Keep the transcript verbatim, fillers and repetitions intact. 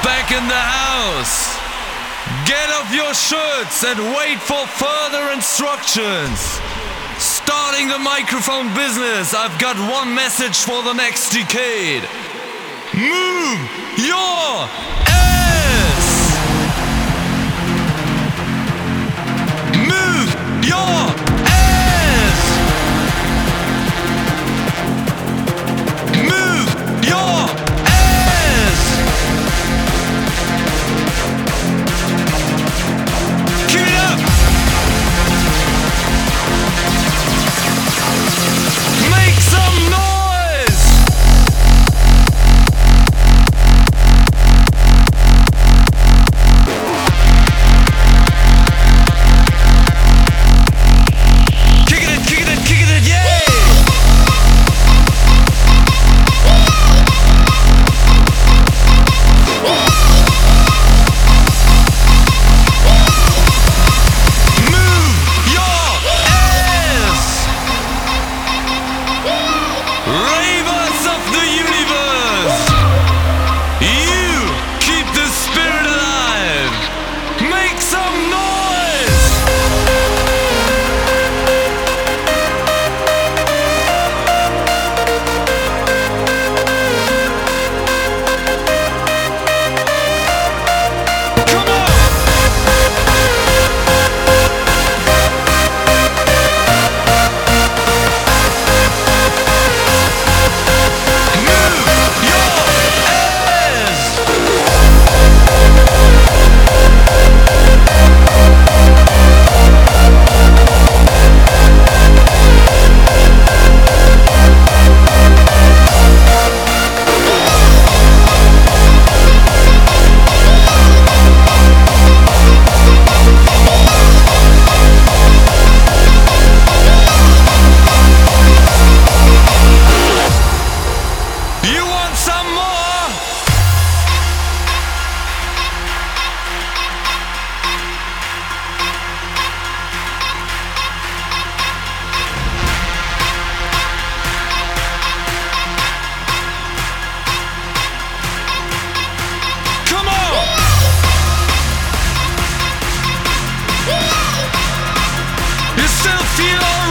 back in the house. Get off your shirts and wait for further instructions. Starting the microphone business, I've got one message for the next decade. Move your ass! Move your ass! Move your ass! Keep it up! Make some noise! Feel